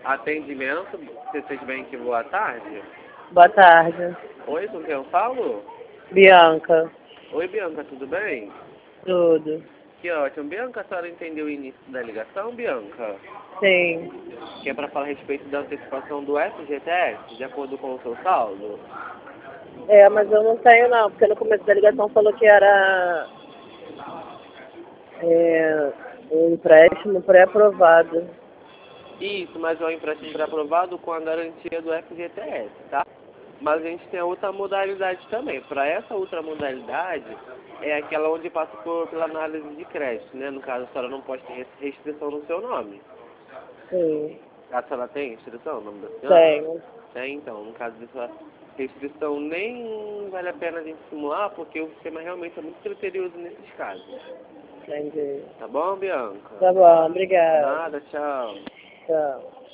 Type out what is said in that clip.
Atendimento, vocês bem que boa tarde? Boa tarde. Oi, com quem eu falo? Bianca. Oi, Bianca, tudo bem? Tudo. Que ótimo. Bianca, a senhora entendeu o início da ligação, Bianca? Sim. Que é para falar a respeito da antecipação do FGTS, de acordo com o seu saldo? É, mas eu não tenho não, porque no começo da ligação falou que era um empréstimo pré-aprovado. Isso, mas é um empréstimo pré-aprovado com a garantia do FGTS, tá? Mas a gente tem a outra modalidade também. Para essa outra modalidade, é aquela onde passa pela análise de crédito, né? No caso, a senhora não pode ter restrição no seu nome. Sim. A senhora tem restrição no nome da senhora? Tenho. Tem, então. No caso dessa restrição, nem vale a pena a gente simular, porque o sistema realmente é muito criterioso nesses casos. Entendi. Tá bom, Bianca? Tá bom, obrigada. Nada, tchau. Tchau.